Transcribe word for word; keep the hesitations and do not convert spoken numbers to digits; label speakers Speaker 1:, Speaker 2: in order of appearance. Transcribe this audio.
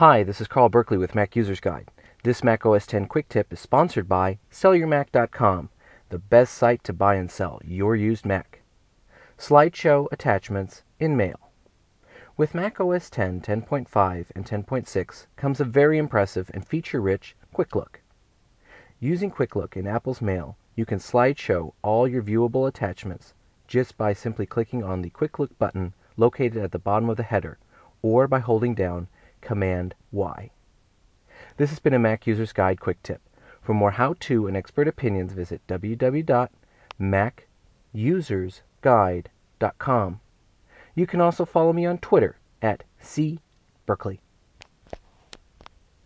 Speaker 1: Hi, this is Carl Berkeley with Mac User's Guide. This Mac O S ten Quick Tip is sponsored by Sell Your Mac dot com, the best site to buy and sell your used Mac. Slideshow attachments in Mail. With Mac O S ten, ten point five, and ten point six comes a very impressive and feature-rich Quick Look. Using Quick Look in Apple's Mail, you can slideshow all your viewable attachments just by simply clicking on the Quick Look button located at the bottom of the header, or by holding down Command Y. This has been a Mac User's Guide Quick Tip. For more how-to and expert opinions, visit w w w dot mac users guide dot com. You can also follow me on Twitter at c berkeley.